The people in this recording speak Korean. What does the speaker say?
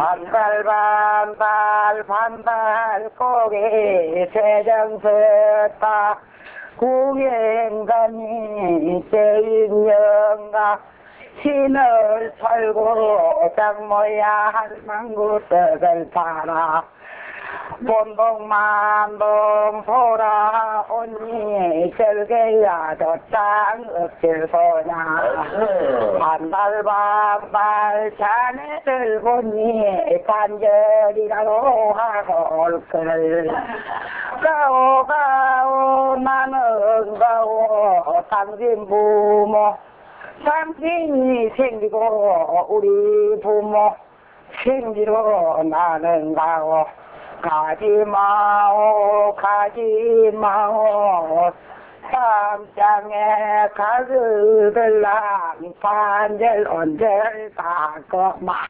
반발 반발 고개 세정섰다 구경간이 제인영가 신을 털고 장모야 할망구떡을 팔아 본동만동 돌아오니 절개야도 땅 없질 보냐 반발 자네들 보니 반절이라고 하고 올걸 가오 나는 가오 당신 부모 당신이 생기고 우리 부모 생기로 나는 가오 가지마오 삼장에 가그들랑 반절 언제 가고 마